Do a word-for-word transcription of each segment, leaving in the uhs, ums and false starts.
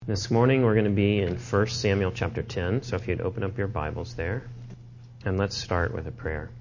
This morning we're going to be in First Samuel chapter ten, so if you'd open up your Bibles there, and let's start with a prayer.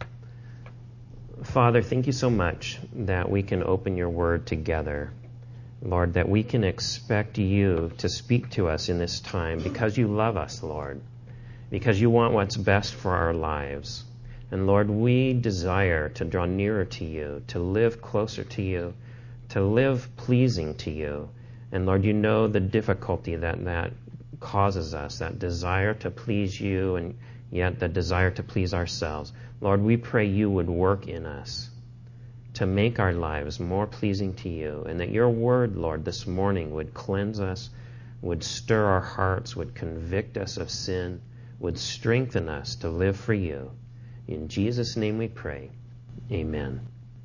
Father, thank you so much that we can open your word together. Lord, that we can expect you to speak to us in this time because you love us, Lord, because you want what's best for our lives. And Lord, we desire to draw nearer to you, to live closer to you, to live pleasing to you. And Lord, you know the difficulty that that causes us, that desire to please you and yet the desire to please ourselves. Lord, we pray you would work in us to make our lives more pleasing to you, and that your word, Lord, this morning would cleanse us, would stir our hearts, would convict us of sin, would strengthen us to live for you. In Jesus' name we pray. Amen.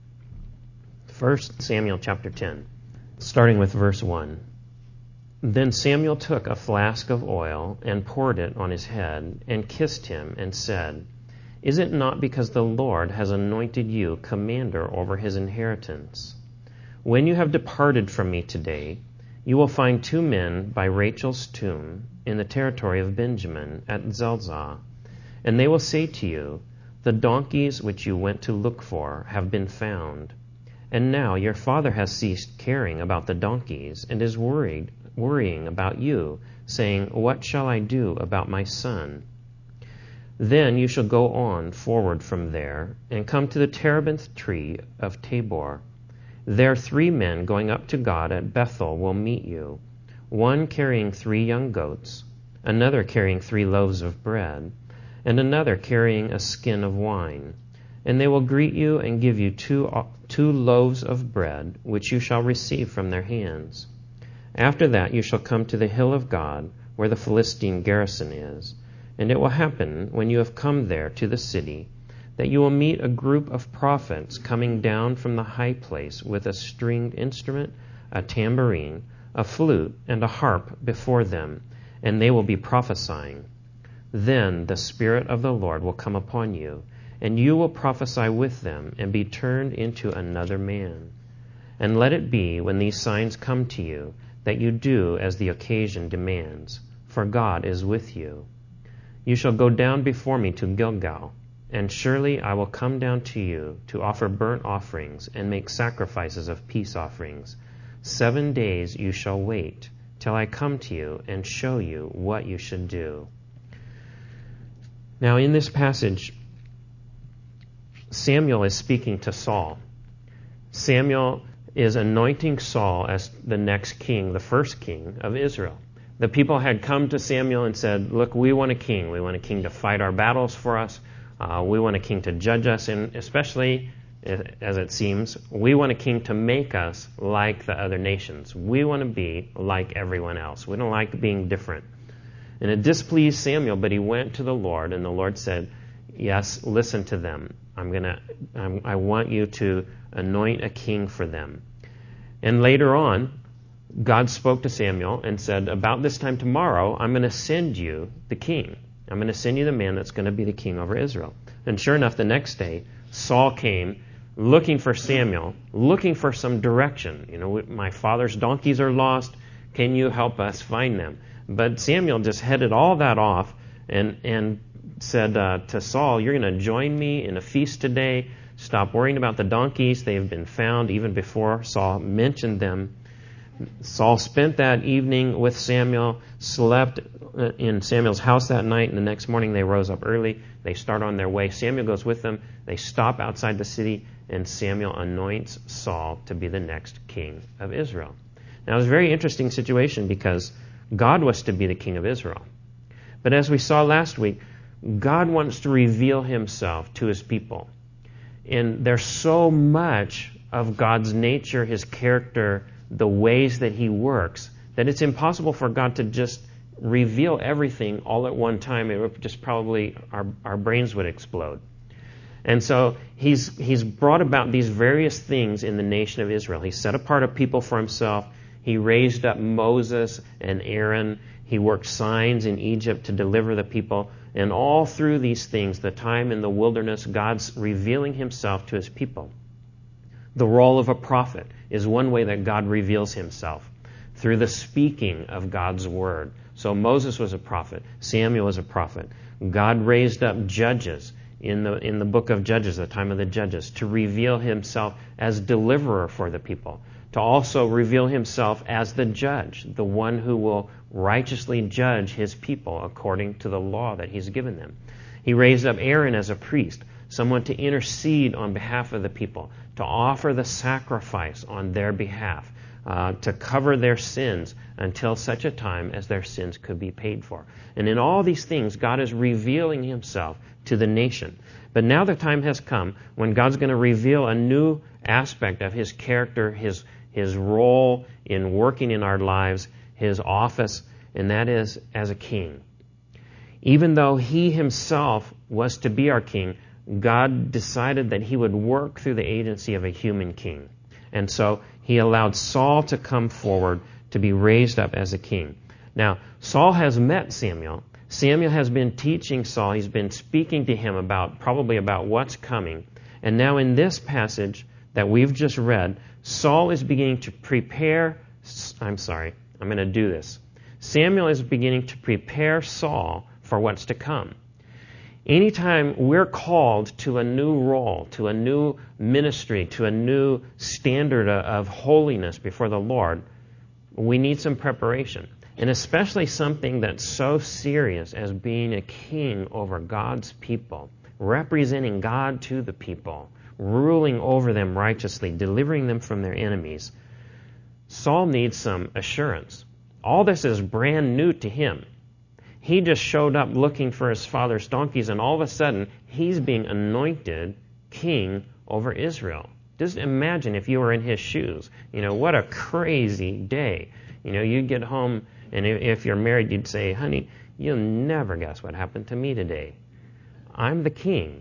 First Samuel chapter ten. Starting with verse one. Then Samuel took a flask of oil and poured it on his head and kissed him and said, "Is it not because the Lord has anointed you commander over his inheritance? When you have departed from me today, you will find two men by Rachel's tomb in the territory of Benjamin at Zelzah, and they will say to you, 'The donkeys which you went to look for have been found.' And now your father has ceased caring about the donkeys and is worried, worrying about you, saying, 'What shall I do about my son?' Then you shall go on forward from there and come to the terebinth tree of Tabor. There three men going up to God at Bethel will meet you, one carrying three young goats, another carrying three loaves of bread, and another carrying a skin of wine. And they will greet you and give you two, two loaves of bread, which you shall receive from their hands. After that you shall come to the hill of God, where the Philistine garrison is. And it will happen, when you have come there to the city, that you will meet a group of prophets coming down from the high place with a stringed instrument, a tambourine, a flute, and a harp before them, and they will be prophesying. Then the Spirit of the Lord will come upon you, and you will prophesy with them and be turned into another man. And let it be, when these signs come to you, that you do as the occasion demands, for God is with you. You shall go down before me to Gilgal, and surely I will come down to you to offer burnt offerings and make sacrifices of peace offerings. Seven days you shall wait till I come to you and show you what you should do." Now in this passage, Samuel is speaking to Saul. Samuel is anointing Saul as the next king, the first king of Israel. The people had come to Samuel and said, "Look, we want a king. We want a king to fight our battles for us. Uh, we want a king to judge us, and especially, as it seems, we want a king to make us like the other nations. We want to be like everyone else. We don't like being different." And it displeased Samuel, but he went to the Lord, and the Lord said, "Yes, listen to them. I'm gonna. I'm, I want you to anoint a king for them." And later on, God spoke to Samuel and said, "About this time tomorrow, I'm going to send you the king. I'm going to send you the man that's going to be the king over Israel." And sure enough, the next day, Saul came looking for Samuel, looking for some direction. You know, my father's donkeys are lost. Can you help us find them? But Samuel just headed all that off and and said uh, to Saul, "You're going to join me in a feast today. Stop worrying about the donkeys. They've been found even before Saul mentioned them." Saul spent that evening with Samuel, slept in Samuel's house that night, and the next morning they rose up early. They start on their way. Samuel goes with them. They stop outside the city, and Samuel anoints Saul to be the next king of Israel. Now, it was a very interesting situation because God was to be the king of Israel. But as we saw last week, God wants to reveal himself to his people. And there's so much of God's nature, his character, the ways that he works, that it's impossible for God to just reveal everything all at one time. It would just probably, our, our brains would explode. And so he's he's brought about these various things in the nation of Israel. He set apart a people for himself. He raised up Moses and Aaron. He worked signs in Egypt to deliver the people. And all through these things, the time in the wilderness, God's revealing himself to his people. The role of a prophet is one way that God reveals himself. through the speaking of God's word. So Moses was a prophet. Samuel was a prophet. God raised up judges in the in the book of Judges, the time of the judges, to reveal himself as deliverer for the people, to also reveal himself as the judge, the one who will righteously judge his people according to the law that he's given them. He raised up Aaron as a priest, someone to intercede on behalf of the people, to offer the sacrifice on their behalf, uh, to cover their sins until such a time as their sins could be paid for. And in all these things, God is revealing himself to the nation. But now the time has come when God's going to reveal a new aspect of his character, his, his role in working in our lives, his office, and that is as a king. Even though he himself was to be our king, God decided that he would work through the agency of a human king. And so he allowed Saul to come forward to be raised up as a king. Now, Saul has met Samuel. Samuel has been teaching Saul. He's been speaking to him about, probably about what's coming. And now in this passage that we've just read, Saul is beginning to prepare, I'm sorry, I'm going to do this. Samuel is beginning to prepare Saul for what's to come. Anytime we're called to a new role, to a new ministry, to a new standard of holiness before the Lord, we need some preparation. And especially something that's so serious as being a king over God's people, representing God to the people, ruling over them righteously, delivering them from their enemies. Saul needs some assurance. All this is brand new to him. He just showed up looking for his father's donkeys, and all of a sudden, he's being anointed king over Israel. Just imagine if you were in his shoes. You know, what a crazy day. You know, you'd get home, and if you're married, you'd say, honey, you'll never guess what happened to me today. I'm the king.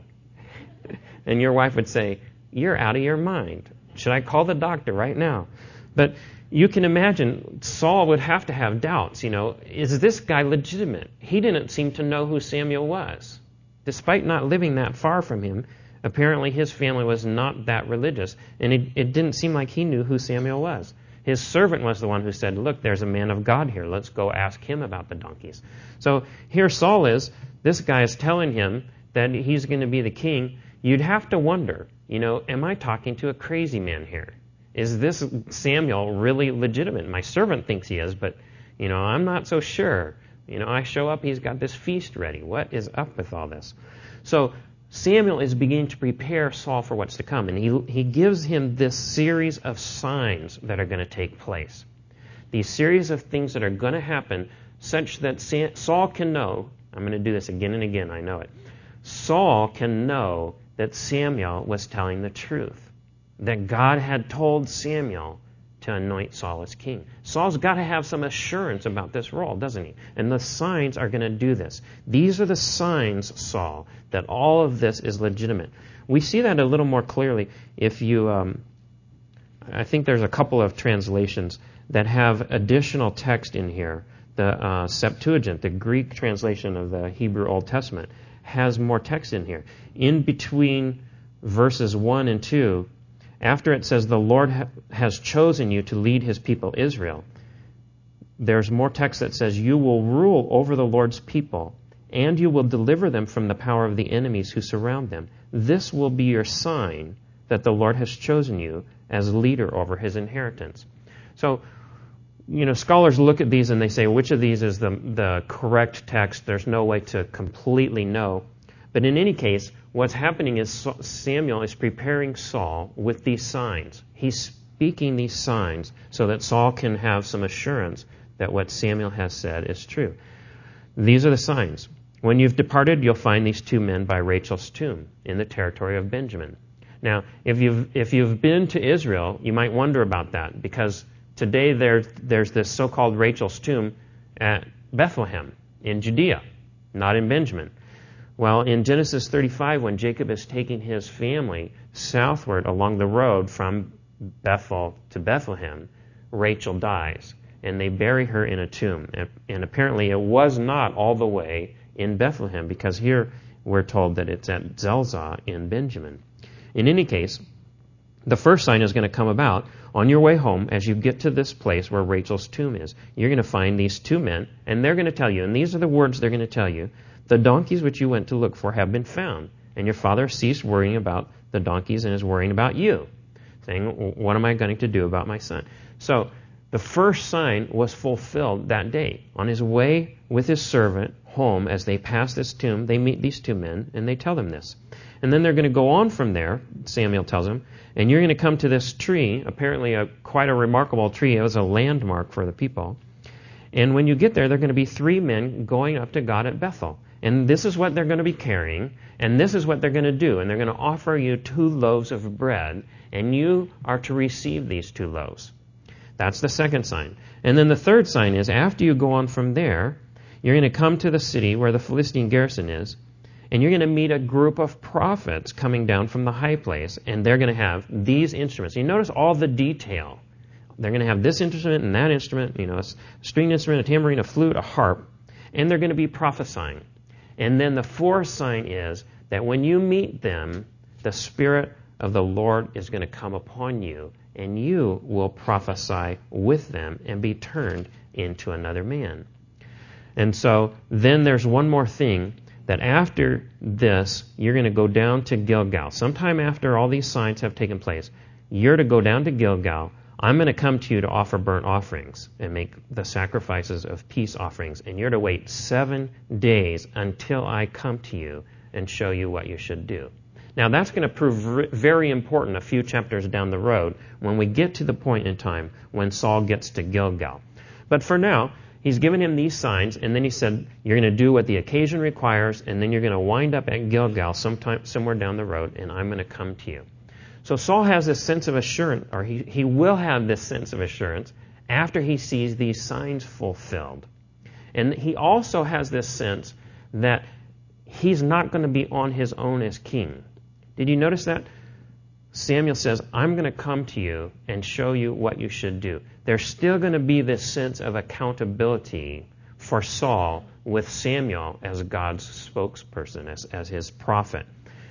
And your wife would say, you're out of your mind. Should I call the doctor right now? But you can imagine Saul would have to have doubts. You know, is this guy legitimate? He didn't seem to know who Samuel was. Despite not living that far from him, apparently his family was not that religious, and it, it didn't seem like he knew who Samuel was. His servant was the one who said, look, there's a man of God here. Let's go ask him about the donkeys. So here Saul is. This guy is telling him that he's going to be the king. You'd have to wonder, you know, am I talking to a crazy man here? Is this Samuel really legitimate? My servant thinks he is, but, you know, I'm not so sure. You know, I show up, he's got this feast ready. What is up with all this? So Samuel is beginning to prepare Saul for what's to come, and he, he gives him this series of signs that are going to take place. These series of things that are going to happen such that Sam, Saul can know, I'm going to do this again and again, I know it. Saul can know that Samuel was telling the truth, that God had told Samuel to anoint Saul as king. Saul's got to have some assurance about this role, doesn't he? And the signs are going to do this. These are the signs, Saul, that all of this is legitimate. We see that a little more clearly if you, um, I think there's a couple of translations that have additional text in here. The uh, Septuagint, the Greek translation of the Hebrew Old Testament, has more text in here. In between verses one and two, after it says the Lord ha- has chosen you to lead his people Israel, there's more text that says you will rule over the Lord's people, and you will deliver them from the power of the enemies who surround them. This will be your sign that the Lord has chosen you as leader over his inheritance. So, you know, scholars look at these and they say, which of these is the, the correct text? There's no way to completely know. But in any case, what's happening is Samuel is preparing Saul with these signs. He's speaking these signs so that Saul can have some assurance that what Samuel has said is true. These are the signs. When you've departed, you'll find these two men by Rachel's tomb in the territory of Benjamin. Now, if you've if you've been to Israel, you might wonder about that, because today there's there's this so-called Rachel's tomb at Bethlehem in Judea, not in Benjamin. Well, in Genesis thirty-five, when Jacob is taking his family southward along the road from Bethel to Bethlehem, Rachel dies, and they bury her in a tomb. And, and apparently it was not all the way in Bethlehem, because here we're told that it's at Zelzah in Benjamin. In any case, The first sign is going to come about on your way home as you get to this place where Rachel's tomb is. You're going to find these two men, and they're going to tell you, and these are the words they're going to tell you, the donkeys which you went to look for have been found, and your father ceased worrying about the donkeys and is worrying about you, saying, what am I going to do about my son? So the first sign was fulfilled that day. On his way with his servant home, as they pass this tomb, they meet these two men, and they tell them this. And then they're going to go on from there, Samuel tells them, and you're going to come to this tree, apparently a quite a remarkable tree. It was a landmark for the people. And when you get there, there are going to be three men going up to God at Bethel. And this is what they're going to be carrying, and this is what they're going to do. And they're going to offer you two loaves of bread, and you are to receive these two loaves. That's the second sign. And then the third sign is, after you go on from there, you're going to come to the city where the Philistine garrison is, and you're going to meet a group of prophets coming down from the high place, and they're going to have these instruments. You notice all the detail. They're going to have this instrument and that instrument, you know, a stringed instrument, a tambourine, a flute, a harp, and they're going to be prophesying. And then the fourth sign is that when you meet them, the Spirit of the Lord is going to come upon you, and you will prophesy with them and be turned into another man. And so then there's one more thing, that after this, you're going to go down to Gilgal. Sometime after all these signs have taken place, you're to go down to Gilgal. I'm going to come to you to offer burnt offerings and make the sacrifices of peace offerings. And you're to wait seven days until I come to you and show you what you should do. Now, that's going to prove very important a few chapters down the road when we get to the point in time when Saul gets to Gilgal. But for now, he's given him these signs, and then he said, you're going to do what the occasion requires, and then you're going to wind up at Gilgal sometime, somewhere down the road, and I'm going to come to you. So Saul has this sense of assurance, or he, he will have this sense of assurance after he sees these signs fulfilled. And he also has this sense that he's not going to be on his own as king. Did you notice that? Samuel says, I'm going to come to you and show you what you should do. There's still going to be this sense of accountability for Saul with Samuel as God's spokesperson, as, as his prophet.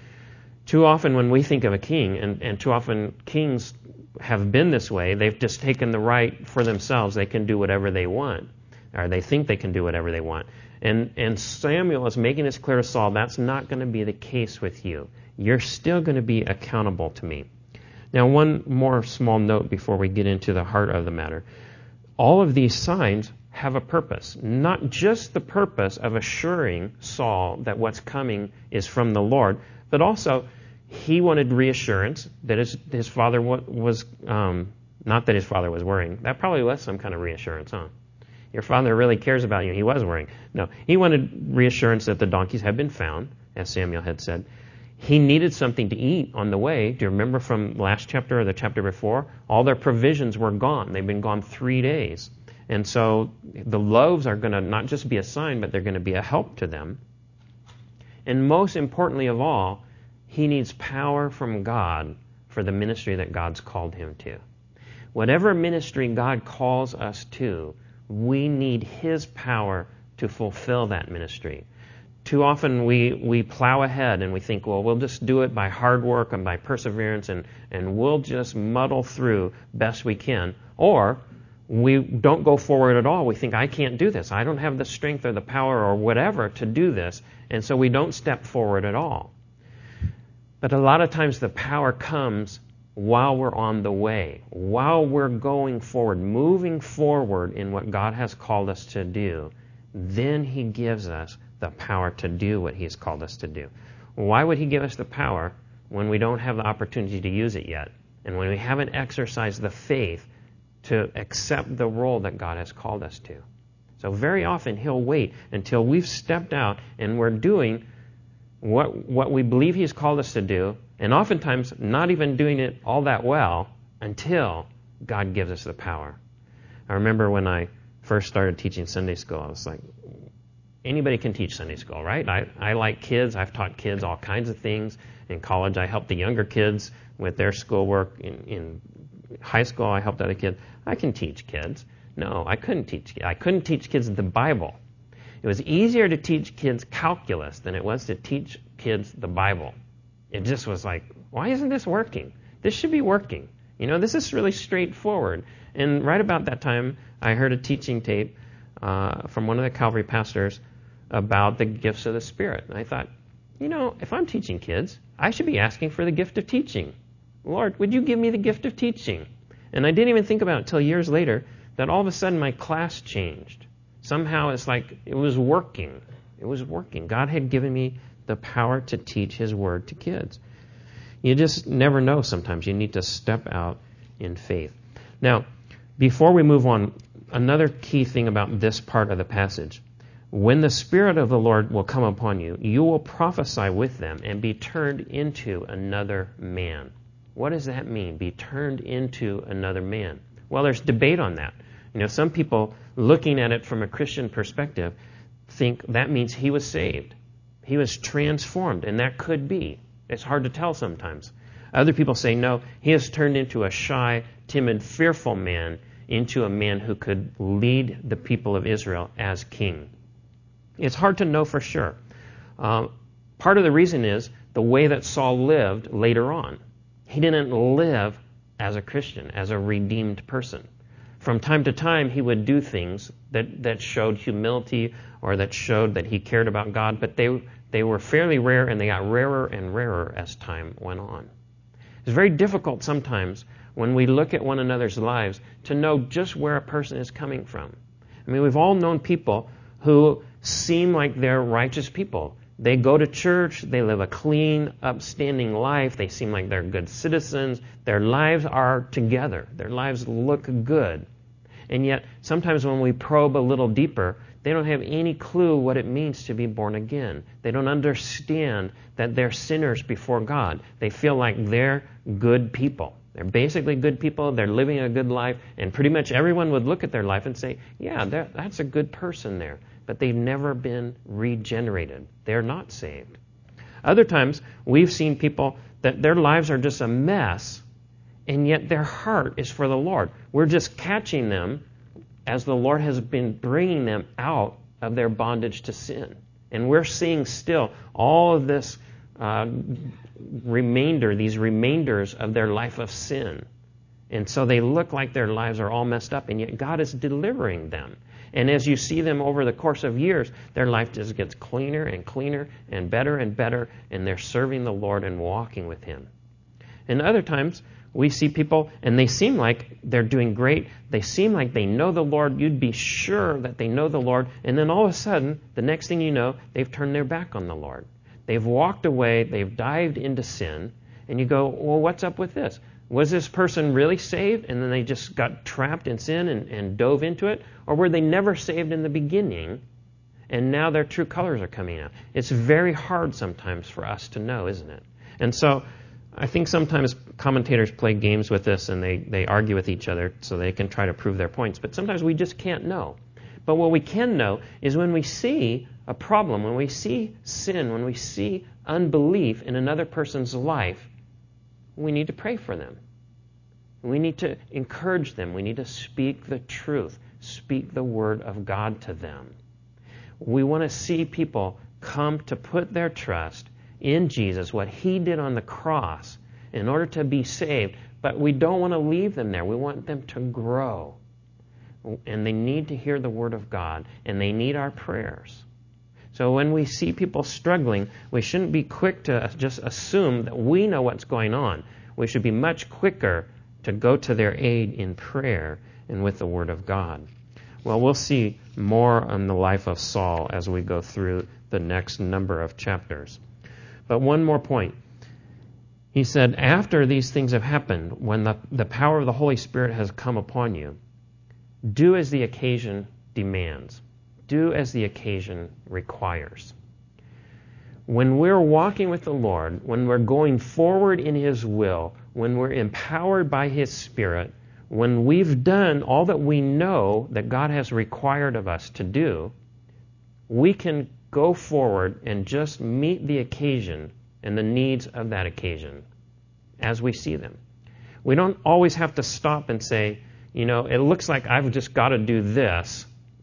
Too often when we think of a king, and, and too often kings have been this way, they've just taken the right for themselves. They can do whatever they want, or they think they can do whatever they want. And, and Samuel is making this clear to Saul, that's not going to be the case with you. You're still going to be accountable to me. Now, one more small note before we get into the heart of the matter. All of these signs have a purpose, not just the purpose of assuring Saul that what's coming is from the Lord, but also he wanted reassurance that his, his father was, um, not that his father was worrying. That probably was some kind of reassurance, huh? Your father really cares about you. He was worrying. No, he wanted reassurance that the donkeys had been found, as Samuel had said. He needed something to eat on the way. Do you remember from last chapter or the chapter before? All their provisions were gone. They've been gone three days. And so the loaves are going to not just be a sign, but they're going to be a help to them. And most importantly of all, he needs power from God for the ministry that God's called him to. Whatever ministry God calls us to, we need his power to fulfill that ministry. Too often we, we plow ahead and we think, well, we'll just do it by hard work and by perseverance, and, and we'll just muddle through best we can. Or we don't go forward at all. We think, I can't do this. I don't have the strength or the power or whatever to do this. And so we don't step forward at all. But a lot of times the power comes while we're on the way, while we're going forward, moving forward in what God has called us to do. Then he gives us the power to do what he's called us to do. Why would he give us the power when we don't have the opportunity to use it yet? And when we haven't exercised the faith to accept the role that God has called us to? So very often he'll wait until we've stepped out and we're doing what, what we believe he's called us to do, and oftentimes not even doing it all that well until God gives us the power. I remember when I first started teaching Sunday school, I was like, anybody can teach Sunday school, right? I, I like kids. I've taught kids all kinds of things. In college, I helped the younger kids with their schoolwork. In, in high school, I helped other kids. I can teach kids. No, I couldn't teach kids. I couldn't teach kids the Bible. It was easier to teach kids calculus than it was to teach kids the Bible. It just was like, why isn't this working? This should be working. You know, this is really straightforward. And right about that time, I heard a teaching tape uh, from one of the Calvary pastors about the gifts of the Spirit. And I thought, you know, if I'm teaching kids, I should be asking for the gift of teaching. Lord, would you give me the gift of teaching? And I didn't even think about it until years later that all of a sudden my class changed. Somehow it's like it was working. It was working. God had given me the power to teach His Word to kids. You just never know sometimes. You need to step out in faith. Now, before we move on, another key thing about this part of the passage. When the Spirit of the Lord will come upon you, you will prophesy with them and be turned into another man. What does that mean, be turned into another man? Well, there's debate on that. You know, some people looking at it from a Christian perspective think that means he was saved. He was transformed, and that could be. It's hard to tell sometimes. Other people say, no, he has turned into a shy, timid, fearful man into a man who could lead the people of Israel as king. It's hard to know for sure. Uh, part of the reason is the way that Saul lived later on. He didn't live as a Christian, as a redeemed person. From time to time, he would do things that, that showed humility or that showed that he cared about God, but they they were fairly rare, and they got rarer and rarer as time went on. It's very difficult sometimes when we look at one another's lives to know just where a person is coming from. I mean, we've all known people who seem like they're righteous people. They go to church, they live a clean, upstanding life, they seem like they're good citizens, their lives are together, their lives look good. And yet, sometimes when we probe a little deeper, they don't have any clue what it means to be born again. They don't understand that they're sinners before God. They feel like they're good people. They're basically good people, they're living a good life, and pretty much everyone would look at their life and say, yeah, that's a good person there. But they've never been regenerated. They're not saved. Other times, we've seen people that their lives are just a mess, and yet their heart is for the Lord. We're just catching them as the Lord has been bringing them out of their bondage to sin. And we're seeing still all of this uh, remainder, these remainders of their life of sin. And so they look like their lives are all messed up, and yet God is delivering them. And as you see them over the course of years, their life just gets cleaner and cleaner and better and better, and they're serving the Lord and walking with Him. And other times, we see people, and they seem like they're doing great. They seem like they know the Lord. You'd be sure that they know the Lord. And then all of a sudden, the next thing you know, they've turned their back on the Lord. They've walked away. They've dived into sin. And you go, well, what's up with this? Was this person really saved, and then they just got trapped in sin and, and dove into it? Or were they never saved in the beginning, and now their true colors are coming out? It's very hard sometimes for us to know, isn't it? And so I think sometimes commentators play games with this, and they, they argue with each other so they can try to prove their points. But sometimes we just can't know. But what we can know is when we see a problem, when we see sin, when we see unbelief in another person's life, we need to pray for them. We need to encourage them. We need to speak the truth, speak the word of God to them. We want to see people come to put their trust in Jesus, what He did on the cross, in order to be saved. But we don't want to leave them there. We want them to grow. And they need to hear the word of God, and they need our prayers. So when we see people struggling, we shouldn't be quick to just assume that we know what's going on. We should be much quicker to go to their aid in prayer and with the Word of God. Well, we'll see more on the life of Saul as we go through the next number of chapters. But one more point. He said, after these things have happened, when the, the power of the Holy Spirit has come upon you, do as the occasion demands. Do as the occasion requires. When we're walking with the Lord, when we're going forward in His will, when we're empowered by His Spirit, when we've done all that we know that God has required of us to do, we can go forward and just meet the occasion and the needs of that occasion as we see them. We don't always have to stop and say, you know, it looks like I've just got to do this,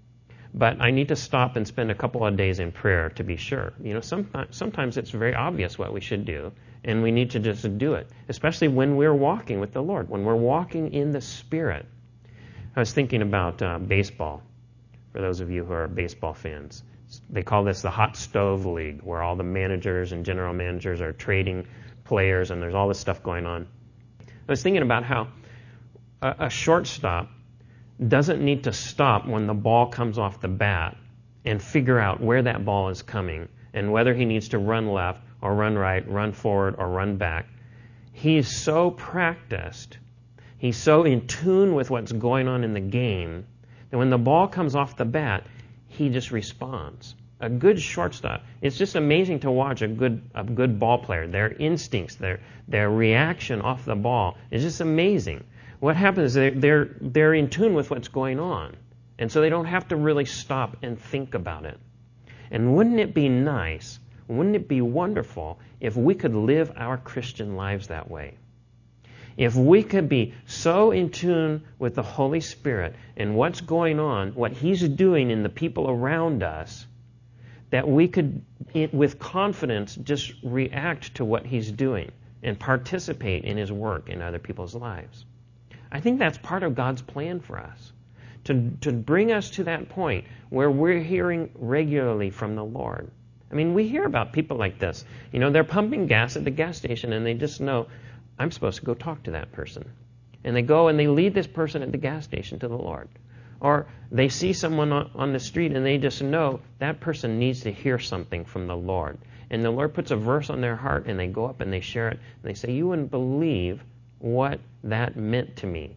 but I need to stop and spend a couple of days in prayer to be sure. You know, sometimes, sometimes it's very obvious what we should do, and we need to just do it, especially when we're walking with the Lord, when we're walking in the Spirit. I was thinking about uh, baseball, for those of you who are baseball fans. They call this the hot stove league, where all the managers and general managers are trading players, and there's all this stuff going on. I was thinking about how a, a shortstop doesn't need to stop when the ball comes off the bat and figure out where that ball is coming and whether he needs to run left or run right, run forward or run back. He's so practiced, he's so in tune with what's going on in the game that when the ball comes off the bat, he just responds. A good shortstop, it's just amazing to watch a good a good ball player. Their instincts, their their reaction off the ball is just amazing. What happens is they're, they're, they're in tune with what's going on, and so they don't have to really stop and think about it. And wouldn't it be nice, wouldn't it be wonderful if we could live our Christian lives that way? If we could be so in tune with the Holy Spirit and what's going on, what He's doing in the people around us, that we could, with confidence, just react to what He's doing and participate in His work in other people's lives. I think that's part of God's plan for us, to, to bring us to that point where we're hearing regularly from the Lord. I mean, we hear about people like this. You know, they're pumping gas at the gas station and they just know, I'm supposed to go talk to that person. And they go and they lead this person at the gas station to the Lord. Or they see someone on the street and they just know that person needs to hear something from the Lord. And the Lord puts a verse on their heart and they go up and they share it. And they say, you wouldn't believe what that meant to me.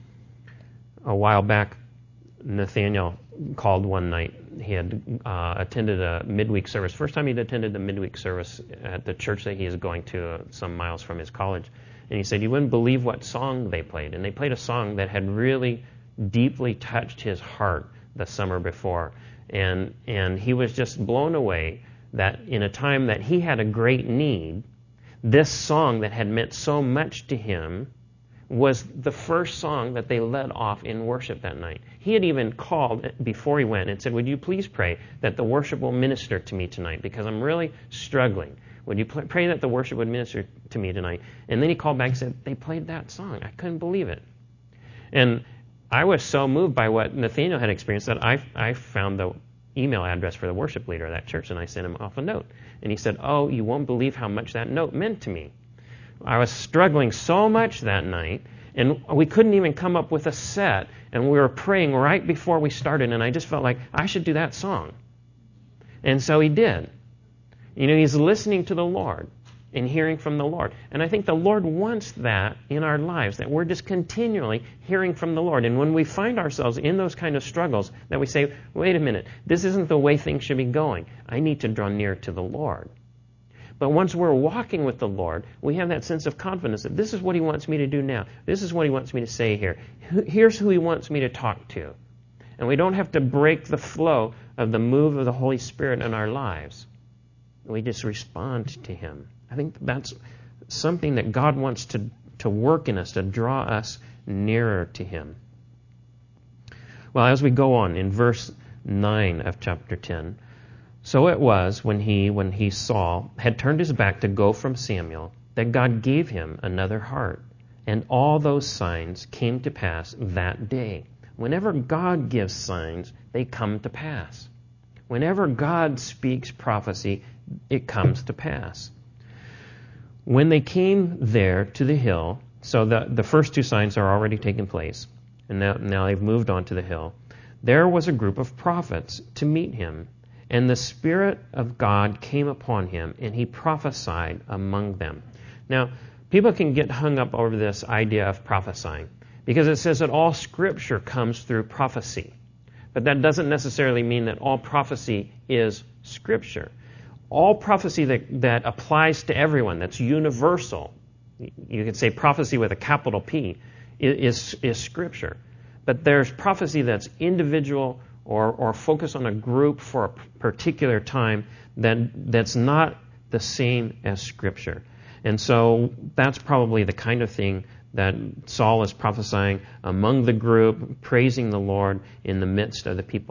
A while back, Nathaniel called one night. He had uh, attended a midweek service. First time he'd attended a midweek service at the church that he is going to, uh, some miles from his college. And he said, you wouldn't believe what song they played. And they played a song that had really deeply touched his heart the summer before. And, and he was just blown away that in a time that he had a great need, this song that had meant so much to him was the first song that they led off in worship that night. He had even called before he went and said, would you please pray that the worship will minister to me tonight because I'm really struggling. Would you pray that the worship would minister to me tonight? And then he called back and said, they played that song. I couldn't believe it. And I was so moved by what Nathaniel had experienced that I, I found the email address for the worship leader of that church, and I sent him off a note. And he said, oh, you won't believe how much that note meant to me. I was struggling so much that night, and we couldn't even come up with a set, and we were praying right before we started, and I just felt like I should do that song. And so he did. You know, he's listening to the Lord and hearing from the Lord. And I think the Lord wants that in our lives, that we're just continually hearing from the Lord. And when we find ourselves in those kind of struggles, that we say, wait a minute, this isn't the way things should be going. I need to draw near to the Lord. But once we're walking with the Lord, we have that sense of confidence that this is what He wants me to do now. This is what He wants me to say here. Here's who He wants me to talk to. And we don't have to break the flow of the move of the Holy Spirit in our lives. We just respond to Him. I think that's something that God wants to, to work in us, to draw us nearer to Him. Well, as we go on in verse nine of chapter ten, so it was when he, when he, Saul, had turned his back to go from Samuel, that God gave him another heart. And all those signs came to pass that day. Whenever God gives signs, they come to pass. Whenever God speaks prophecy, it comes to pass. When they came there to the hill, so the, the first two signs are already taking place, and now, now they've moved on to the hill, there was a group of prophets to meet him, and the Spirit of God came upon him, and he prophesied among them. Now, people can get hung up over this idea of prophesying, because it says that all Scripture comes through prophecy. But that doesn't necessarily mean that all prophecy is Scripture. All prophecy that, that applies to everyone, that's universal, you could say prophecy with a capital P, is, is Scripture. But there's prophecy that's individual or, or focused on a group for a particular time that, that's not the same as Scripture. And so that's probably the kind of thing that Saul is prophesying among the group, praising the Lord in the midst of the people.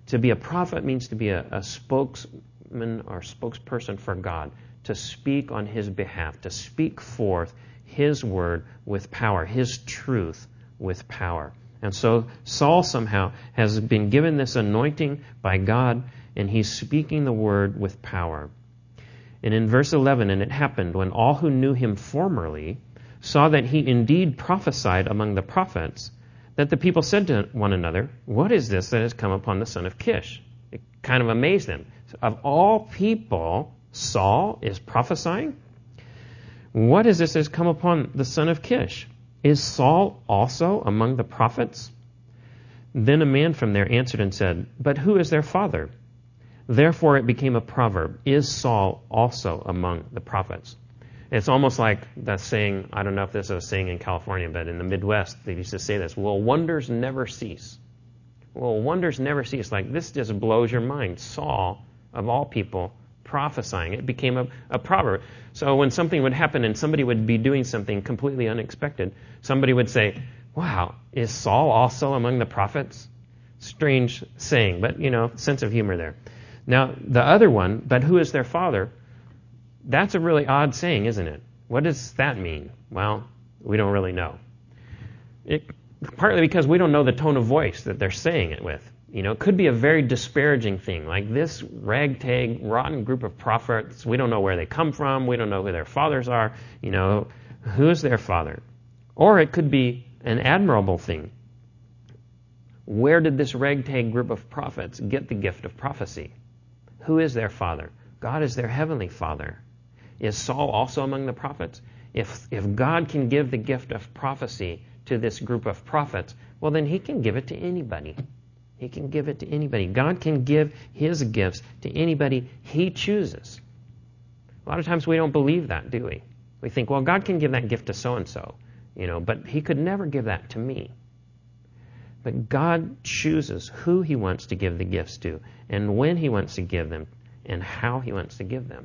To be a prophet means to be a, a spokesman or spokesperson for God, to speak on his behalf, to speak forth his word with power, his truth with power. And so Saul somehow has been given this anointing by God, and he's speaking the word with power. And in verse eleven, and it happened when all who knew him formerly saw that he indeed prophesied among the prophets, that the people said to one another, what is this that has come upon the son of Kish? It kind of amazed them. Of all people, Saul is prophesying? What is this that has come upon the son of Kish? Is Saul also among the prophets? Then a man from there answered and said, but who is their father? Therefore it became a proverb, is Saul also among the prophets? It's almost like that saying, I don't know if this is a saying in California, but in the Midwest, they used to say this, well, wonders never cease. Well, wonders never cease. Like, this just blows your mind. Saul, of all people, prophesying. It became a, a proverb. So when something would happen and somebody would be doing something completely unexpected, somebody would say, wow, is Saul also among the prophets? Strange saying, but, you know, sense of humor there. Now, the other one, but who is their father? That's a really odd saying, isn't it? What does that mean? Well, we don't really know. It, partly because we don't know the tone of voice that they're saying it with. You know, it could be a very disparaging thing, like this ragtag, rotten group of prophets. We don't know where they come from. We don't know who their fathers are. You know, who is their father? Or it could be an admirable thing. Where did this ragtag group of prophets get the gift of prophecy? Who is their father? God is their heavenly Father. Is Saul also among the prophets? If if God can give the gift of prophecy to this group of prophets, well, then he can give it to anybody. He can give it to anybody. God can give his gifts to anybody he chooses. A lot of times we don't believe that, do we? We think, well, God can give that gift to so-and-so, you know, but he could never give that to me. But God chooses who he wants to give the gifts to and when he wants to give them and how he wants to give them.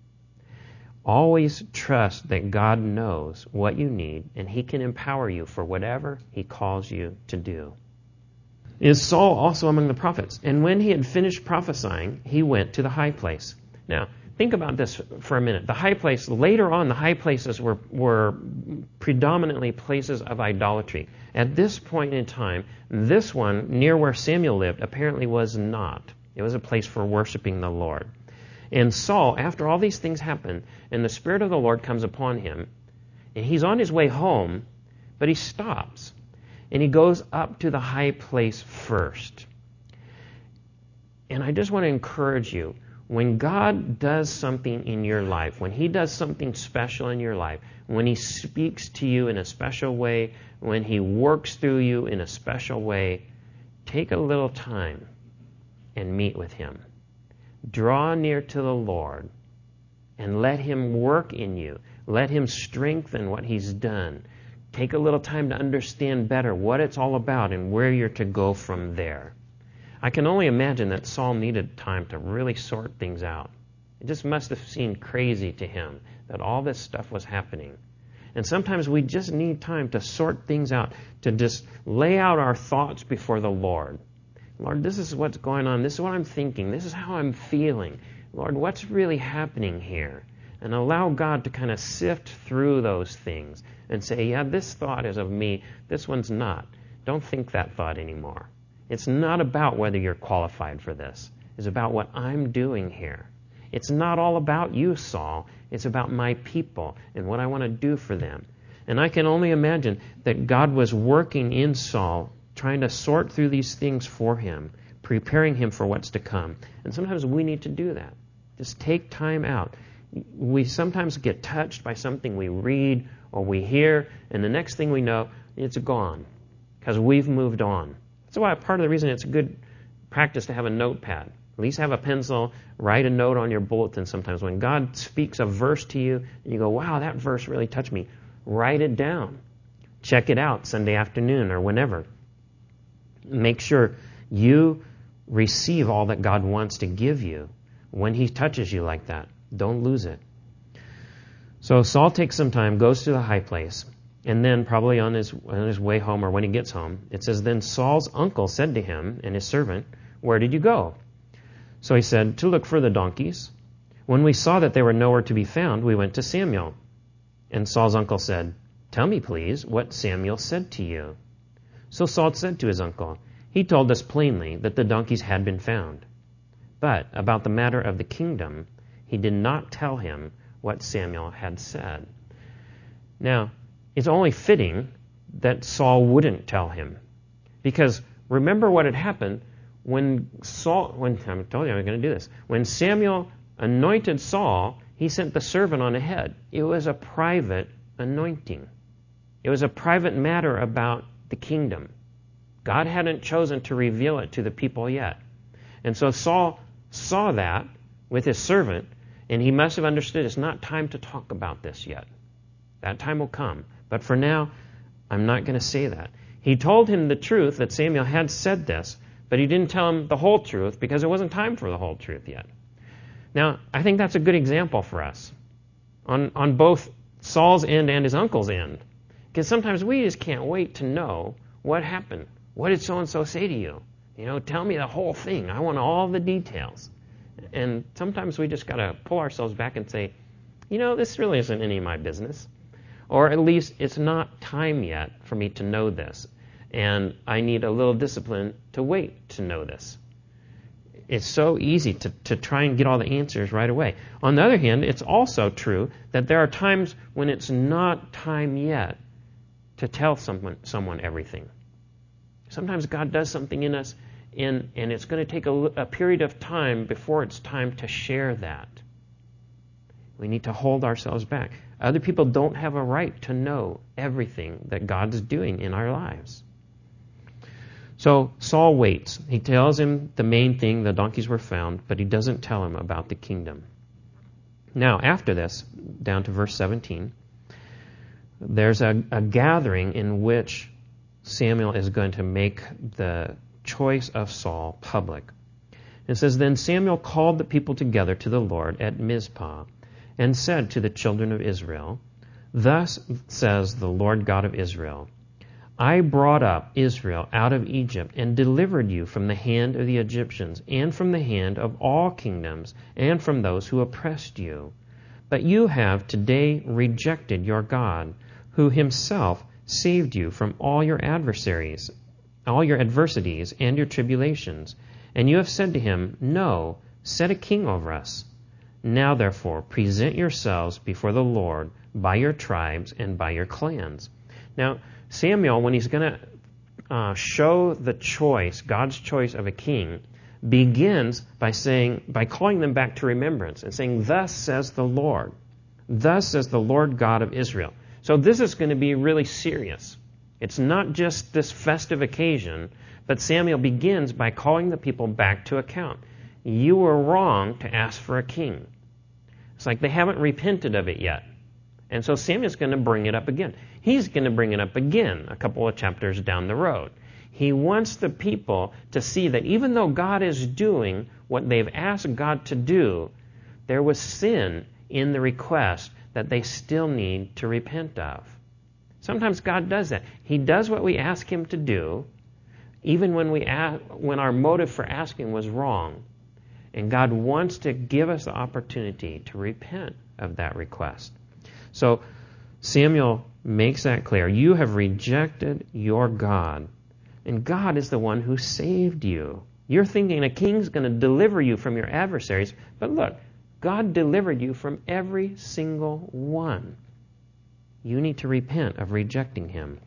Always trust that God knows what you need and he can empower you for whatever he calls you to do. Is Saul also among the prophets? And when he had finished prophesying, he went to the high place. Now, think about this for a minute. The high place, later on, the high places were, were predominantly places of idolatry. At this point in time, this one, near where Samuel lived, apparently was not. It was a place for worshiping the Lord. And Saul, after all these things happen, and the Spirit of the Lord comes upon him, and he's on his way home, but he stops. And he goes up to the high place first. And I just want to encourage you, when God does something in your life, when he does something special in your life, when he speaks to you in a special way, when he works through you in a special way, take a little time and meet with him. Draw near to the Lord and let him work in you. Let him strengthen what he's done. Take a little time to understand better what it's all about and where you're to go from there. I can only imagine that Saul needed time to really sort things out. It just must have seemed crazy to him that all this stuff was happening. And sometimes we just need time to sort things out, to just lay out our thoughts before the Lord. Lord, this is what's going on. This is what I'm thinking. This is how I'm feeling. Lord, what's really happening here? And allow God to kind of sift through those things and say, yeah, this thought is of me. This one's not. Don't think that thought anymore. It's not about whether you're qualified for this. It's about what I'm doing here. It's not all about you, Saul. It's about my people and what I want to do for them. And I can only imagine that God was working in Saul, trying to sort through these things for him, preparing him for what's to come. And sometimes we need to do that. Just take time out. We sometimes get touched by something we read or we hear, and the next thing we know, it's gone because we've moved on. That's why part of the reason it's a good practice to have a notepad. At least have a pencil, write a note on your bulletin sometimes. When God speaks a verse to you, and you go, wow, that verse really touched me, write it down. Check it out Sunday afternoon or whenever. Make sure you receive all that God wants to give you when he touches you like that. Don't lose it. So Saul takes some time, goes to the high place, and then probably on his on his way home or when he gets home, it says, then Saul's uncle said to him and his servant, Where did you go?" So he said, "To look for the donkeys. When we saw that they were nowhere to be found, we went to Samuel." And Saul's uncle said, "Tell me, please, what Samuel said to you." So Saul said to his uncle, "He told us plainly that the donkeys had been found. But about the matter of the kingdom, he did not tell him what Samuel had said." Now, it's only fitting that Saul wouldn't tell him. Because remember what had happened when Saul, when I told you I was going to do this, when Samuel anointed Saul, he sent the servant on ahead. It was a private anointing. It was a private matter about the kingdom. God hadn't chosen to reveal it to the people yet. And so Saul saw that with his servant, and he must have understood it's not time to talk about this yet. That time will come. But for now, I'm not going to say that. He told him the truth that Samuel had said this, but he didn't tell him the whole truth because it wasn't time for the whole truth yet. Now, I think that's a good example for us on, on both Saul's end and his uncle's end. Because sometimes we just can't wait to know what happened. What did so-and-so say to you? You know, tell me the whole thing. I want all the details. And sometimes we just got to pull ourselves back and say, you know, this really isn't any of my business. Or at least it's not time yet for me to know this. And I need a little discipline to wait to know this. It's so easy to, to try and get all the answers right away. On the other hand, it's also true that there are times when it's not time yet to tell someone someone everything. Sometimes God does something in us, and, and it's going to take a, a period of time before it's time to share that. We need to hold ourselves back. Other people don't have a right to know everything that God's doing in our lives. So Saul waits. He tells him the main thing, the donkeys were found, but he doesn't tell him about the kingdom. Now, after this, down to verse seventeen, there's a, a gathering in which Samuel is going to make the choice of Saul public. It says, "Then Samuel called the people together to the Lord at Mizpah and said to the children of Israel, 'Thus says the Lord God of Israel, I brought up Israel out of Egypt and delivered you from the hand of the Egyptians and from the hand of all kingdoms and from those who oppressed you. But you have today rejected your God, who himself saved you from all your adversaries, all your adversities and your tribulations. And you have said to him, No, set a king over us. Now therefore present yourselves before the Lord by your tribes and by your clans.'" Now, Samuel, when he's going to uh, show the choice, God's choice of a king, begins by saying, by calling them back to remembrance and saying, "Thus says the Lord. Thus says the Lord God of Israel." So this is going to be really serious. It's not just this festive occasion, but Samuel begins by calling the people back to account. You were wrong to ask for a king. It's like they haven't repented of it yet. And so Samuel's going to bring it up again. He's going to bring it up again a couple of chapters down the road. He wants the people to see that even though God is doing what they've asked God to do, there was sin in the request that they still need to repent of. Sometimes God does that. He does what we ask him to do, even when we ask, when our motive for asking was wrong. And God wants to give us the opportunity to repent of that request. So Samuel makes that clear. You have rejected your God, and God is the one who saved you. You're thinking a king's going to deliver you from your adversaries, but look, God delivered you from every single one. You need to repent of rejecting him.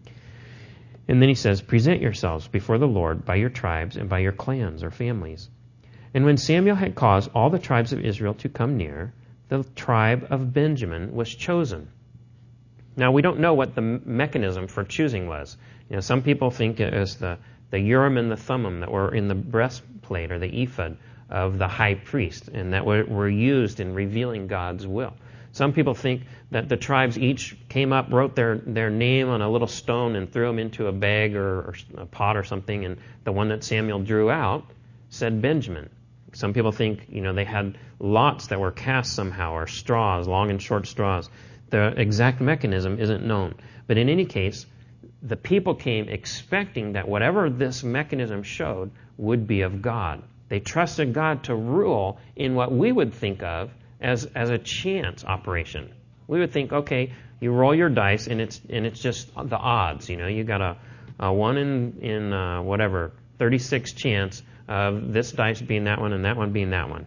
And then he says, present yourselves before the Lord by your tribes and by your clans or families. And when Samuel had caused all the tribes of Israel to come near, the tribe of Benjamin was chosen. Now, we don't know what the mechanism for choosing was. You know, some people think it was the, the Urim and the Thummim that were in the breastplate or the ephod of the high priest, and that were, were used in revealing God's will. Some people think that the tribes each came up, wrote their, their name on a little stone and threw them into a bag or, or a pot or something, and the one that Samuel drew out said Benjamin. Some people think, you know, they had lots that were cast somehow, or straws, long and short straws. The exact mechanism isn't known. But in any case, the people came expecting that whatever this mechanism showed would be of God. They trusted God to rule in what we would think of as, as a chance operation. We would think, okay, you roll your dice and it's and it's just the odds. You know, you got a, a one in in uh, whatever thirty-six chance of this dice being that one and that one being that one.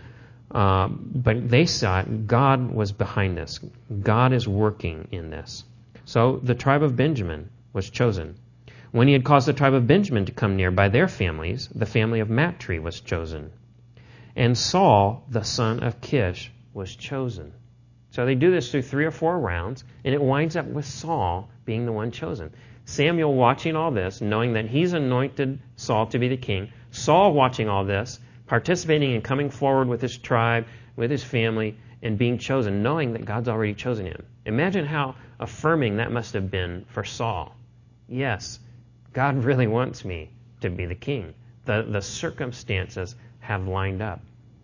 Uh, but they saw it. God was behind this. God is working in this. So the tribe of Benjamin was chosen. When he had caused the tribe of Benjamin to come near by their families, the family of Matri was chosen. And Saul, the son of Kish, was chosen. So they do this through three or four rounds, and it winds up with Saul being the one chosen. Samuel watching all this, knowing that he's anointed Saul to be the king. Saul watching all this, participating and coming forward with his tribe, with his family, and being chosen, knowing that God's already chosen him. Imagine how affirming that must have been for Saul. Yes, God really wants me to be the king. The, the circumstances have lined up.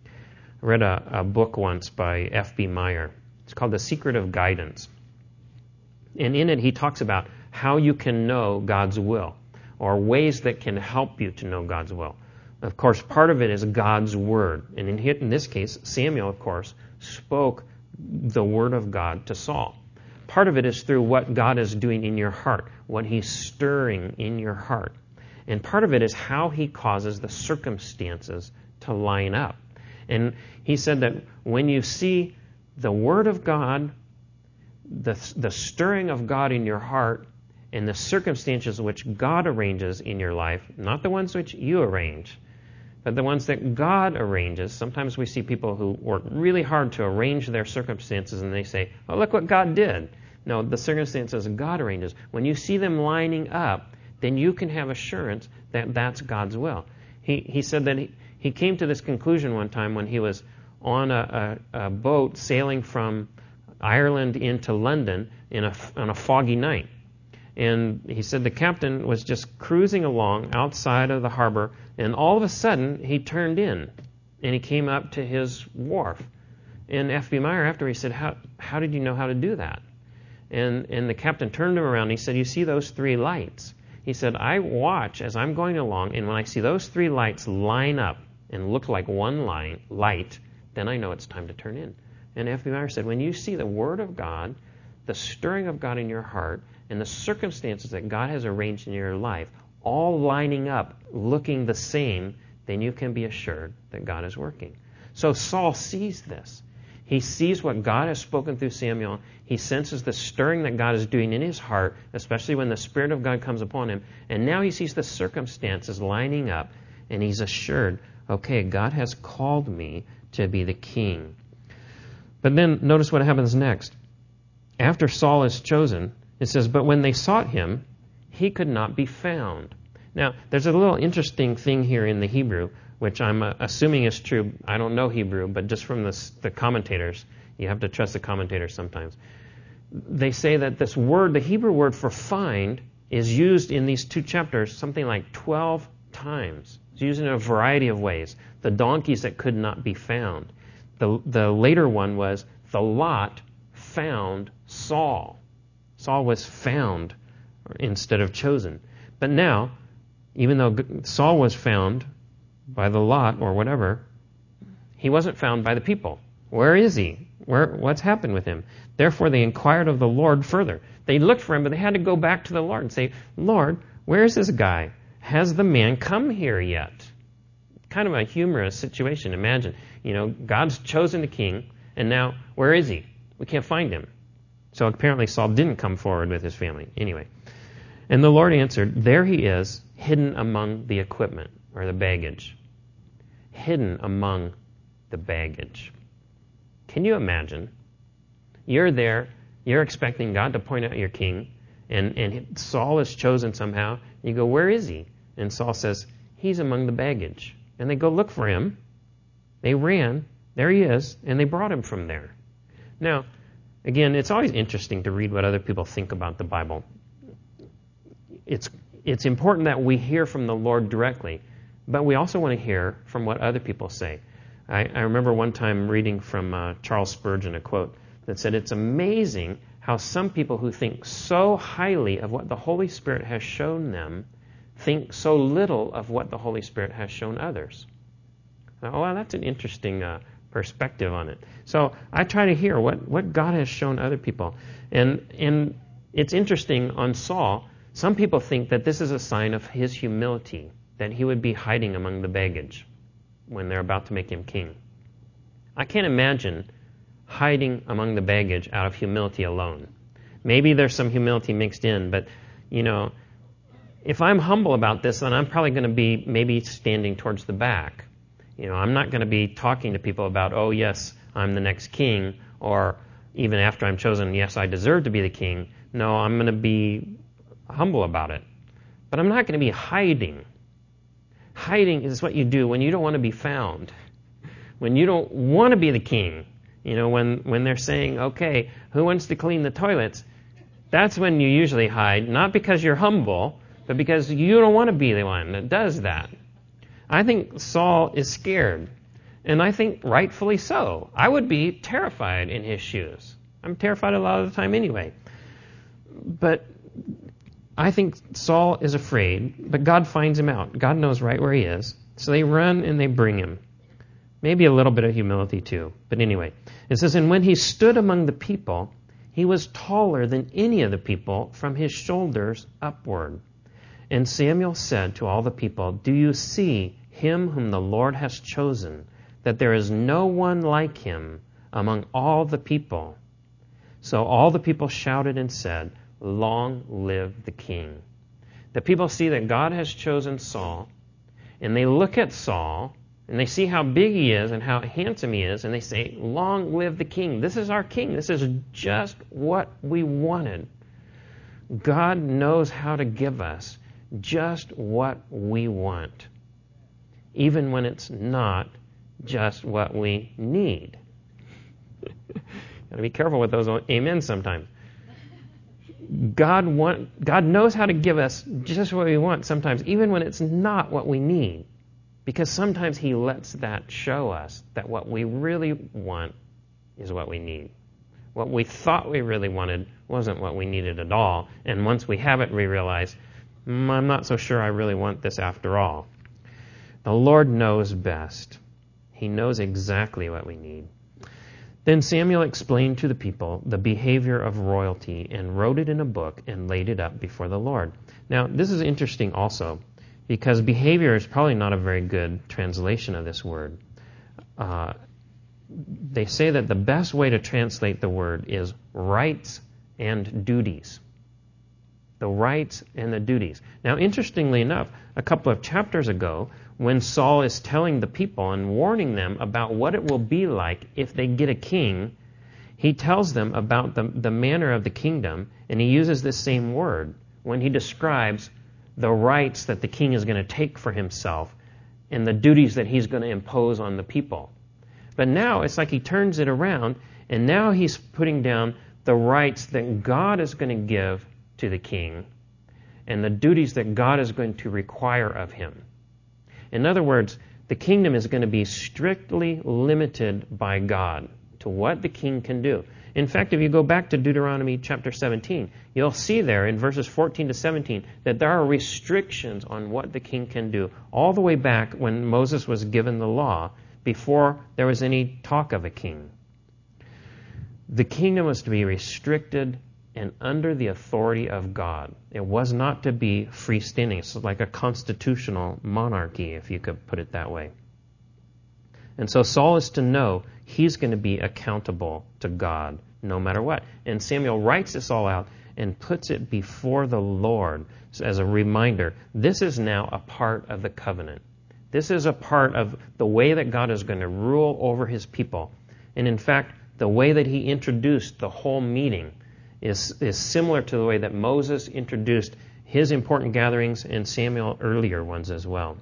I read a, a book once by F B Meyer. It's called The Secret of Guidance. And in it he talks about how you can know God's will, or ways that can help you to know God's will. Of course, part of it is God's word. And in, in this case, Samuel, of course, spoke the word of God to Saul. Part of it is through what God is doing in your heart, what he's stirring in your heart. And part of it is how he causes the circumstances to line up. And he said that when you see the word of God, the, the stirring of God in your heart, and the circumstances which God arranges in your life, not the ones which you arrange, but the ones that God arranges. Sometimes we see people who work really hard to arrange their circumstances and they say, oh, look what God did. No, the circumstances God arranges. When you see them lining up, then you can have assurance that that's God's will. He he said that he, he came to this conclusion one time when he was on a, a, a boat sailing from Ireland into London in a, on a foggy night. And he said the captain was just cruising along outside of the harbor, and all of a sudden he turned in, and he came up to his wharf. And F B Meyer, after he said, how how did you know how to do that? And and the captain turned him around, and he said, you see those three lights? He said, I watch as I'm going along, and when I see those three lights line up and look like one line light, then I know it's time to turn in. And F B Meyer said, when you see the Word of God, the stirring of God in your heart, and the circumstances that God has arranged in your life, all lining up, looking the same, then you can be assured that God is working. So Saul sees this. He sees what God has spoken through Samuel. He senses the stirring that God is doing in his heart, especially when the Spirit of God comes upon him. And now he sees the circumstances lining up, and he's assured, okay, God has called me to be the king. But then notice what happens next. After Saul is chosen, it says, but when they sought him, he could not be found. Now, there's a little interesting thing here in the Hebrew, which I'm uh, assuming is true. I don't know Hebrew, but just from the, the commentators, you have to trust the commentators sometimes. They say that this word, the Hebrew word for find, is used in these two chapters something like twelve times. It's used in a variety of ways. The donkeys that could not be found. The, the later one was, the lot found Saul. Saul was found instead of chosen. But now, even though Saul was found by the lot or whatever, he wasn't found by the people. Where is he? Where? What's happened with him? Therefore they inquired of the Lord further. They looked for him, but they had to go back to the Lord and say, Lord, where's this guy? Has the man come here yet? Kind of a humorous situation. Imagine, you know, God's chosen the king, and now where is he? We can't find him. So apparently Saul didn't come forward with his family. Anyway. And the Lord answered, there he is, hidden among the equipment, or the baggage. Hidden among the baggage. Can you imagine? You're there, you're expecting God to point out your king, and, and Saul is chosen somehow. You go, where is he? And Saul says, he's among the baggage. And they go look for him. They ran. There he is. And they brought him from there. Now, again, it's always interesting to read what other people think about the Bible. It's it's important that we hear from the Lord directly, but we also want to hear from what other people say. I, I remember one time reading from uh, Charles Spurgeon a quote that said, it's amazing how some people who think so highly of what the Holy Spirit has shown them think so little of what the Holy Spirit has shown others. Oh, well, that's an interesting uh, perspective on it. So I try to hear what, what God has shown other people. And, and it's interesting on Saul, some people think that this is a sign of his humility, that he would be hiding among the baggage when they're about to make him king. I can't imagine hiding among the baggage out of humility alone. Maybe there's some humility mixed in, but, you know, if I'm humble about this, then I'm probably going to be maybe standing towards the back. You know, I'm not going to be talking to people about, oh, yes, I'm the next king, or even after I'm chosen, yes, I deserve to be the king. No, I'm going to be humble about it. But I'm not going to be hiding. Hiding is what you do when you don't want to be found, when you don't want to be the king. You know, when, when they're saying, okay, who wants to clean the toilets? That's when you usually hide, not because you're humble, but because you don't want to be the one that does that. I think Saul is scared, and I think rightfully so. I would be terrified in his shoes. I'm terrified a lot of the time anyway. But I think Saul is afraid, but God finds him out. God knows right where he is. So they run and they bring him. Maybe a little bit of humility too. But anyway, it says, and when he stood among the people, he was taller than any of the people from his shoulders upward. And Samuel said to all the people, do you see him whom the Lord has chosen, that there is no one like him among all the people? So all the people shouted and said, long live the king. The people see that God has chosen Saul, and they look at Saul, and they see how big he is and how handsome he is, and they say, long live the king. This is our king. This is just what we wanted. God knows how to give us just what we want, even when it's not just what we need. Got to be careful with those amens sometimes. God want, God knows how to give us just what we want sometimes, even when it's not what we need. Because sometimes he lets that show us that what we really want is what we need. What we thought we really wanted wasn't what we needed at all. And once we have it, we realize, mm, I'm not so sure I really want this after all. The Lord knows best. He knows exactly what we need. Then Samuel explained to the people the behavior of royalty and wrote it in a book and laid it up before the Lord. Now, this is interesting also, because behavior is probably not a very good translation of this word. Uh, they say that the best way to translate the word is rights and duties. The rights and the duties. Now, interestingly enough, a couple of chapters ago, when Saul is telling the people and warning them about what it will be like if they get a king, he tells them about the, the manner of the kingdom, and he uses this same word when he describes the rights that the king is going to take for himself and the duties that he's going to impose on the people. But now it's like he turns it around, and now he's putting down the rights that God is going to give to the king and the duties that God is going to require of him. In other words, the kingdom is going to be strictly limited by God to what the king can do. In fact, if you go back to Deuteronomy chapter seventeen, you'll see there in verses fourteen to seventeen that there are restrictions on what the king can do, all the way back when Moses was given the law, before there was any talk of a king. The kingdom was to be restricted and under the authority of God. It was not to be freestanding. It's like a constitutional monarchy, if you could put it that way. And so Saul is to know he's going to be accountable to God no matter what. And Samuel writes this all out and puts it before the Lord as a reminder. This is now a part of the covenant. This is a part of the way that God is going to rule over his people. And in fact, the way that he introduced the whole meeting is, is similar to the way that Moses introduced his important gatherings and Samuel earlier ones as well.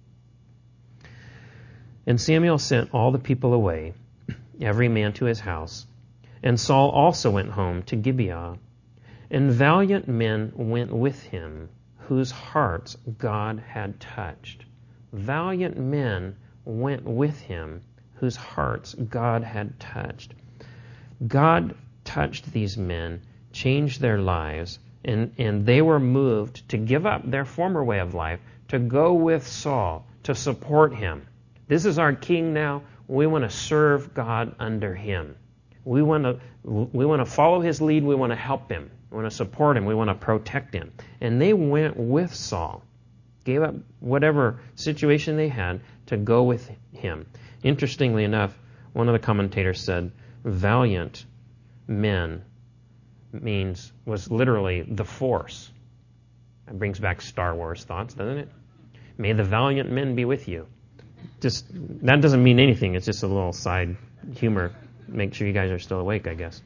And Samuel sent all the people away, every man to his house. And Saul also went home to Gibeah. And valiant men went with him, whose hearts God had touched. Valiant men went with him, whose hearts God had touched. God touched these men changed their lives, and, and they were moved to give up their former way of life, to go with Saul, to support him. This is our king now. We want to serve God under him. We want to we want to follow his lead. We want to help him. We want to support him. We want to protect him. And they went with Saul, gave up whatever situation they had to go with him. Interestingly enough, one of the commentators said, valiant men means, was literally the force. That brings back Star Wars thoughts, doesn't it? May the valiant men be with you. Just, that doesn't mean anything. It's just a little side humor. Make sure you guys are still awake, I guess.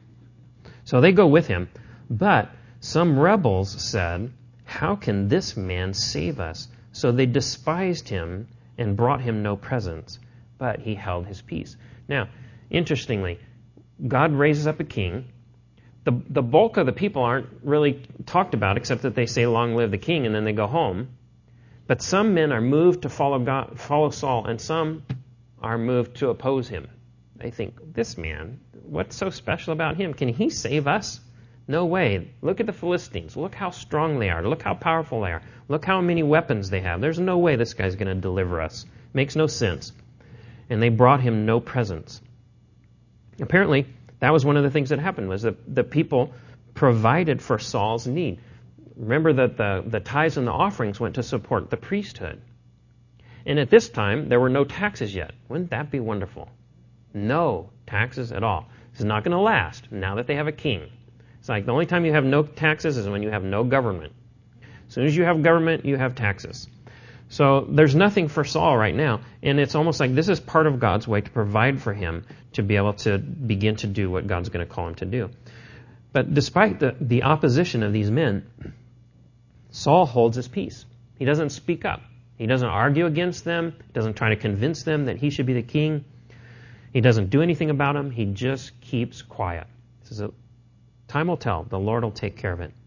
So they go with him. But some rebels said, how can this man save us? So they despised him and brought him no presents, but he held his peace. Now, interestingly, God raises up a king. The, the bulk of the people aren't really talked about, except that they say, long live the king, and then they go home. But some men are moved to follow God, follow Saul, and some are moved to oppose him. They think, this man, what's so special about him? Can he save us? No way. Look at the Philistines. Look how strong they are. Look how powerful they are. Look how many weapons they have. There's no way this guy's going to deliver us. Makes no sense. And they brought him no presents. Apparently, that was one of the things that happened, was that the people provided for Saul's need. Remember that the, the tithes and the offerings went to support the priesthood. And at this time, there were no taxes yet. Wouldn't that be wonderful? No taxes at all. This is not going to last now that they have a king. It's like the only time you have no taxes is when you have no government. As soon as you have government, you have taxes. So there's nothing for Saul right now. And it's almost like this is part of God's way to provide for him to be able to begin to do what God's going to call him to do. But despite the, the opposition of these men, Saul holds his peace. He doesn't speak up. He doesn't argue against them. He doesn't try to convince them that he should be the king. He doesn't do anything about them. He just keeps quiet. This is a, time will tell. The Lord will take care of it.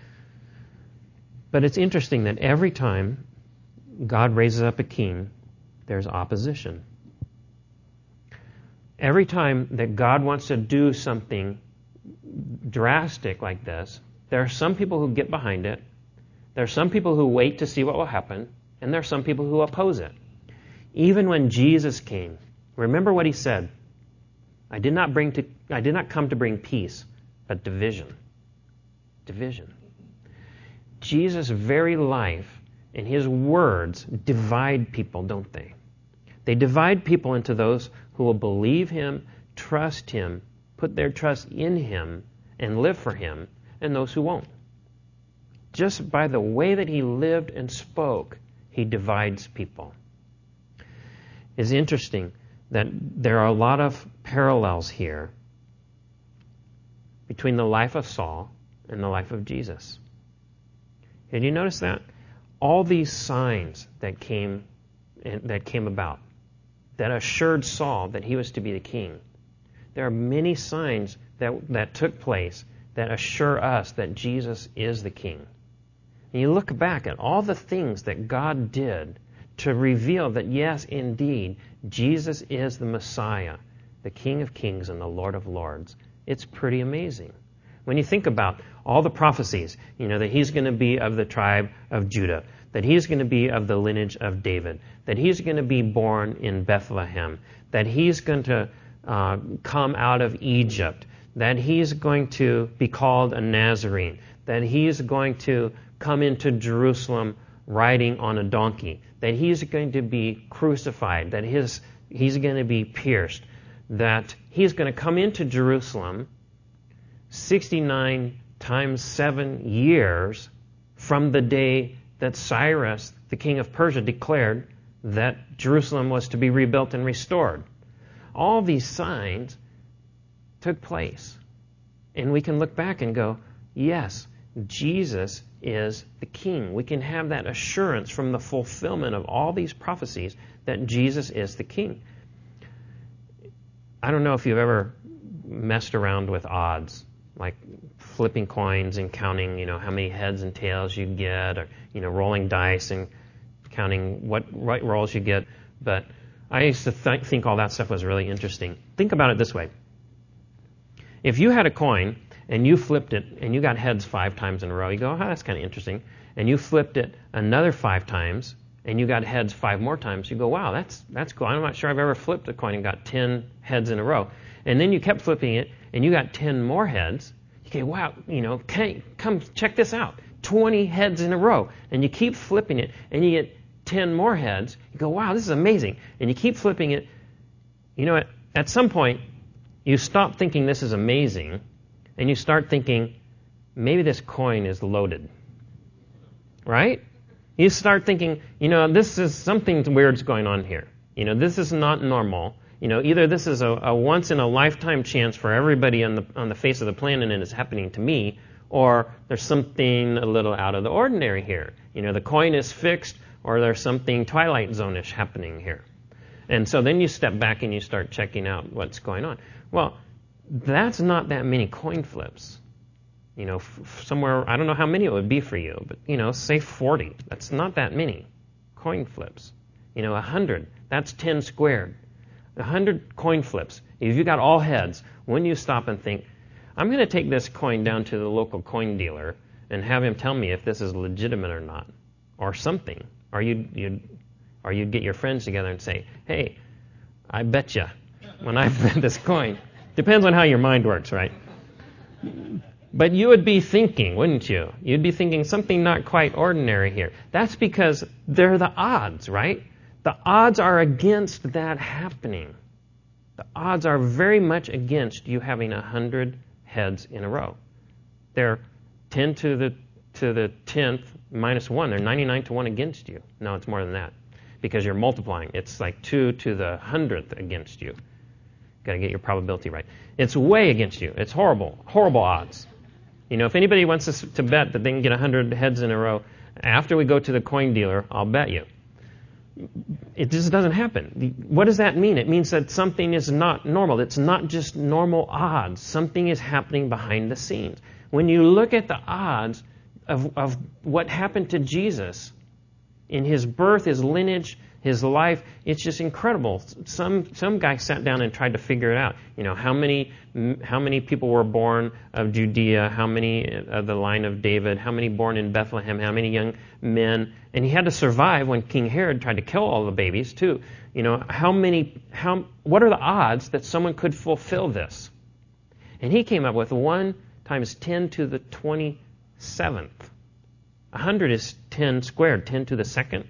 But it's interesting that every time God raises up a king, there's opposition. Every time that God wants to do something drastic like this, there are some people who get behind it. There are some people who wait to see what will happen. And there are some people who oppose it. Even when Jesus came, remember what he said. I did not bring to I did not come to bring peace, but division. Division. Jesus' very life and his words divide people, don't they? They divide people into those who will believe him, trust him, put their trust in him, and live for him, and those who won't. Just by the way that he lived and spoke, he divides people. It's interesting that there are a lot of parallels here between the life of Saul and the life of Jesus. Did you notice that? All these signs that came that came about, that assured Saul that he was to be the king. There are many signs that, that took place that assure us that Jesus is the king. And you look back at all the things that God did to reveal that, yes, indeed, Jesus is the Messiah, the King of Kings and the Lord of Lords. It's pretty amazing. When you think about all the prophecies, you know, that he's going to be of the tribe of Judah, that he's going to be of the lineage of David, that he's going to be born in Bethlehem, that he's going to uh, come out of Egypt, that he's going to be called a Nazarene, that he's going to come into Jerusalem riding on a donkey, that he's going to be crucified, that his he's going to be pierced, that he's going to come into Jerusalem sixty-nine times seven years from the day that Cyrus, the king of Persia, declared that Jerusalem was to be rebuilt and restored. All these signs took place. And we can look back and go, yes, Jesus is the king. We can have that assurance from the fulfillment of all these prophecies that Jesus is the king. I don't know if you've ever messed around with odds, like flipping coins and counting, you know, how many heads and tails you get, or, you know, rolling dice and counting what right rolls you get. But I used to th- think all that stuff was really interesting. Think about it this way. If you had a coin and you flipped it, and you got heads five times in a row, you go, oh, that's kind of interesting. And you flipped it another five times, and you got heads five more times, you go, wow, that's that's cool. I'm not sure I've ever flipped a coin and got ten heads in a row. And then you kept flipping it, and you got ten more heads. You go, wow, you know, okay, come check this out. twenty heads in a row. And you keep flipping it, and you get ten more heads. You go, wow, this is amazing. And you keep flipping it. You know, at, at some point, you stop thinking this is amazing, and you start thinking, maybe this coin is loaded. Right? You start thinking, you know, this is something weird's going on here. You know, this is not normal. You know, either this is a, a once-in-a-lifetime chance for everybody on the on the face of the planet and it's happening to me, or there's something a little out of the ordinary here. You know, the coin is fixed, or there's something Twilight Zone-ish happening here. And so then you step back and you start checking out what's going on. Well, that's not that many coin flips. You know, f- somewhere, I don't know how many it would be for you, but, you know, say forty. That's not that many coin flips. You know, one hundred, that's ten squared. one hundred coin flips. If you got all heads, when you stop and think, I'm going to take this coin down to the local coin dealer and have him tell me if this is legitimate or not, or something. Or you'd, you'd, or you'd get your friends together and say, hey, I bet you when I bet this coin. Depends on how your mind works, right? But you would be thinking, wouldn't you? You'd be thinking something not quite ordinary here. That's because they're the odds, right? The odds are against that happening. The odds are very much against you having a hundred heads in a row. They're ten to the to the tenth minus one. They're ninety-nine to one against you. No, it's more than that because you're multiplying. It's like two to the hundredth against you. Got to get your probability right. It's way against you. It's horrible, horrible odds. You know, if anybody wants us to bet that they can get a hundred heads in a row, after we go to the coin dealer, I'll bet you. It just doesn't happen. What does that mean? It means that something is not normal. It's not just normal odds. Something is happening behind the scenes. When you look at the odds of, of what happened to Jesus in his birth, his lineage, his life, it's just incredible. Some some guy sat down and tried to figure it out. You know, how many how many people were born of Judea, how many of the line of David, how many born in Bethlehem, how many young men, and he had to survive when King Herod tried to kill all the babies too. You know, how many how what are the odds that someone could fulfill this? And he came up with one times ten to the twenty-seventh. A hundred is ten squared, ten to the second.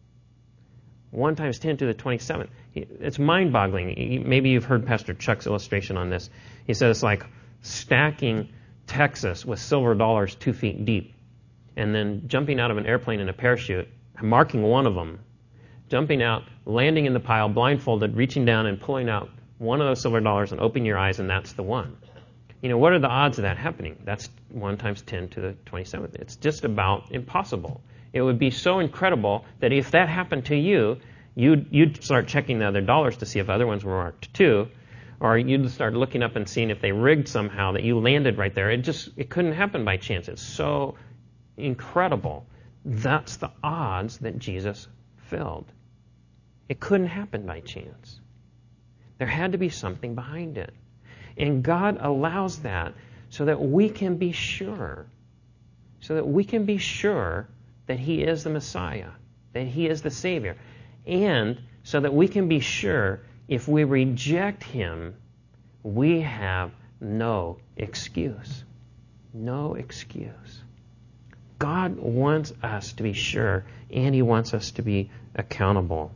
one times ten to the twenty-seventh. It's mind-boggling. Maybe you've heard Pastor Chuck's illustration on this. He says it's like stacking Texas with silver dollars two feet deep and then jumping out of an airplane in a parachute, marking one of them, jumping out, landing in the pile, blindfolded, reaching down and pulling out one of those silver dollars and opening your eyes, and that's the one. You know, what are the odds of that happening? That's one times ten to the twenty-seventh. It's just about impossible. It would be so incredible that if that happened to you, you'd, you'd start checking the other dollars to see if other ones were marked too, or you'd start looking up and seeing if they rigged somehow that you landed right there. It just it couldn't happen by chance. It's so incredible. That's the odds that Jesus filled. It couldn't happen by chance. There had to be something behind it. And God allows that so that we can be sure, so that we can be sure that he is the Messiah, that he is the Savior, and so that we can be sure if we reject him, we have no excuse. No excuse. God wants us to be sure, and he wants us to be accountable.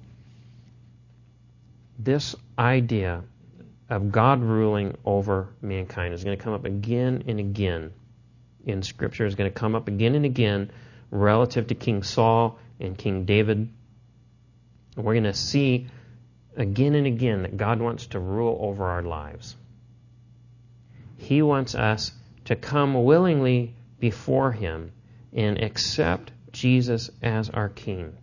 This idea of God ruling over mankind is going to come up again and again in Scripture. Is going to come up again and again relative to King Saul and King David. And we're going to see again and again that God wants to rule over our lives. He wants us to come willingly before him and accept Jesus as our King.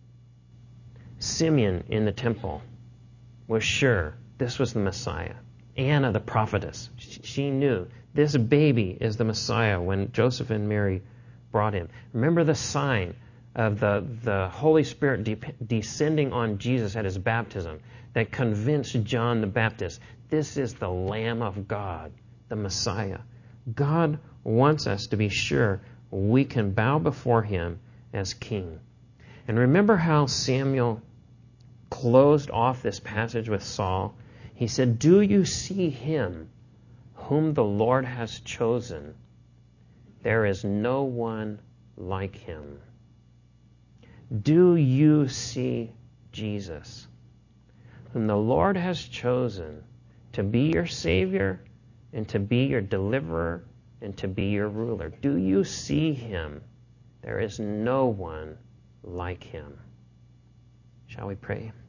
Simeon in the temple was sure this was the Messiah. Anna, the prophetess, she knew this baby is the Messiah when Joseph and Mary brought him. Remember the sign of the, the Holy Spirit de- descending on Jesus at his baptism that convinced John the Baptist, this is the Lamb of God, the Messiah. God wants us to be sure we can bow before him as king. And remember how Samuel closed off this passage with Saul? He said, "Do you see him whom the Lord has chosen? There is no one like him." Do you see Jesus, whom the Lord has chosen to be your Savior and to be your deliverer and to be your ruler? Do you see him? There is no one like him. Shall we pray?